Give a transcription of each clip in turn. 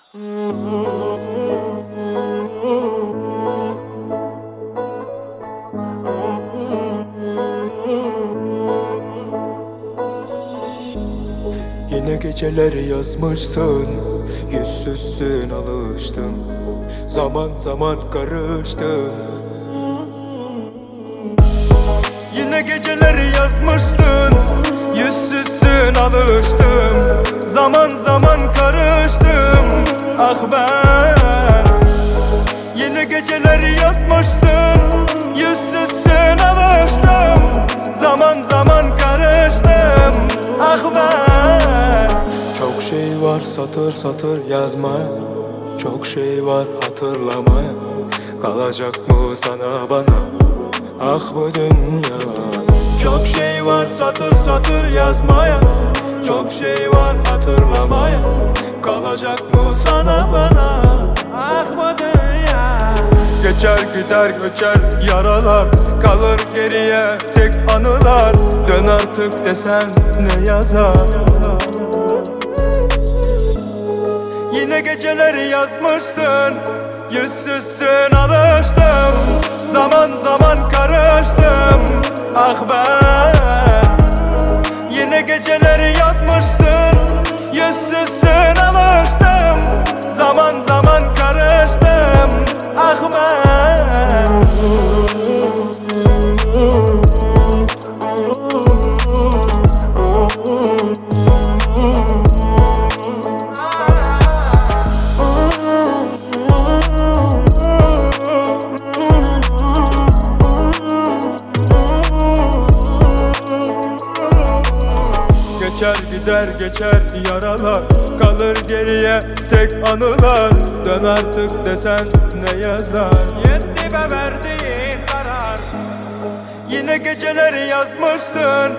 Yine geceleri yazmışsın, yüzsüzsün alıştım. Zaman zaman karıştım. Yine geceleri yazmışsın, yüzsüzsün alıştım. Zaman zaman karıştım, ah ben. Yine geceleri yazmışsın, yüzsüzsün alıştım. Zaman zaman karıştım, ah ben. Çok şey var satır satır yazmaya, çok şey var hatırlamaya. Kalacak mı sana bana, ah bu dünya. Çok şey var satır satır yazmaya, çok şey var hatırlamaya. Kalacak mı sana bana, ah bu dünya. Geçer gider göçer yaralar, kalır geriye tek anılar. Dön artık desen ne yazar. Yine geceleri yazmışsın, yüzsüzsün alıştım. Zaman zaman karıştım, ah ben. Yine geceleri yazmışsın, yüzsüzsün alıştım. Zaman zaman karıştım, ah ben. Geçer gider geçer yaralar, kalır geriye tek anılar. Dön artık desen ne yazar. Yetti be verdiğin karar. Yine geceleri yazmışsın,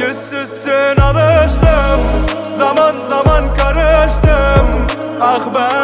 yüzsüzsün alıştım. Zaman zaman karıştım, ah ben.